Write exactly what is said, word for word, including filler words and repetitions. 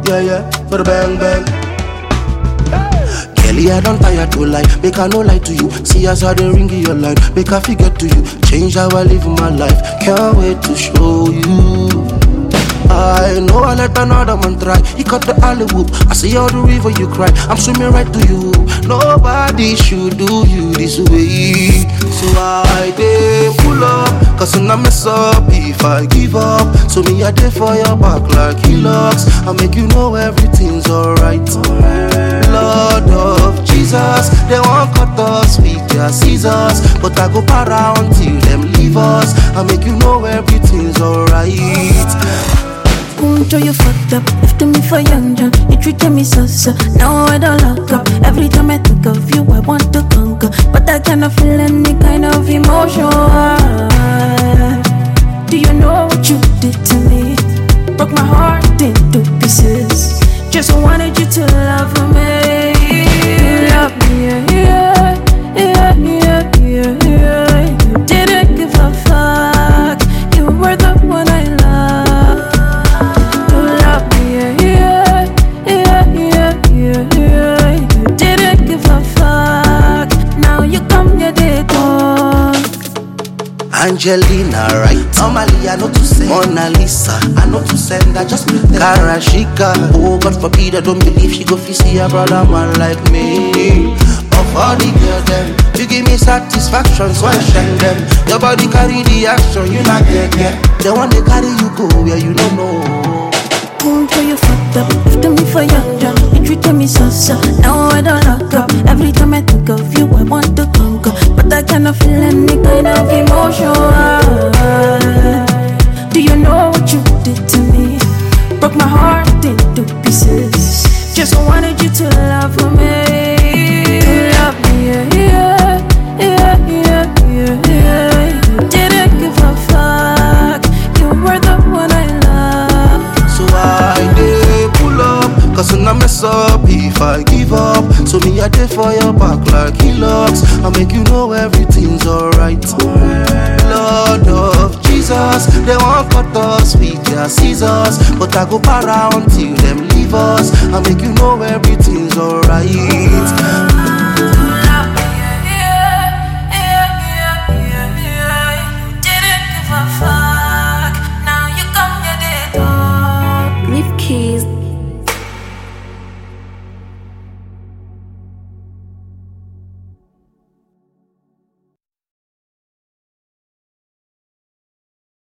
yeah, yeah, for the bang, bang. Kelly, I don't tire to lie, make I no lie to you. See as I the ring in your line, make I forget to you. Change how I live my life, can't wait to show you. I know I let another man try, he cut the alley whoop. I see all the river you cry, I'm swimming right to you. Nobody should do you this way. So I dey pull up, cause when I mess up, if I give up, so me I dey for your back like he locks. I make you know everything's alright. Lord of Jesus, they won't cut us with their scissors, but I go para until them leave us. I make you know everything's alright. Punto, you fucked up, left me for young John. You treated me so so, now I don't lock up. Every time I think of you, I want to conquer, but I cannot feel any kind of emotion. Do you know what you did to me? Broke my heart into pieces. Just wanted you to love me. You love me, yeah, yeah, yeah, yeah, yeah, yeah. You didn't give a fuck. You were the one I loved. You love me, yeah, yeah, yeah, yeah, yeah, yeah. You didn't give a fuck. Now you come, you did talk. Angelina, right? Normally I know to send Mona Lisa, I know to send her, just pretend. Karashika, oh God forbid I don't believe she go fi see a brother man like me. Of all the girls them, you give me satisfaction, so I shine them. Your body carry the action, you not get get. The one they carry you go where you don't know. Punto, you fucked up, left me for young John. You treated me so so, now I don't lock up. Every time I think of you, I want to conquer, but I cannot feel any kind of emotion. Do you know what you did to me? Broke my heart into pieces. Just wanted you to love me. You love me, yeah, yeah, yeah, yeah, yeah, yeah. You didn't give a fuck. You were the one I loved. So I dey pull up, cause when I mess up, if I give up, so me I dey for your back like he locks. I make you know everything's alright. Lord of Jesus, they won't cut us with their scissors, but I go para until them leave us. I make you know everything's alright.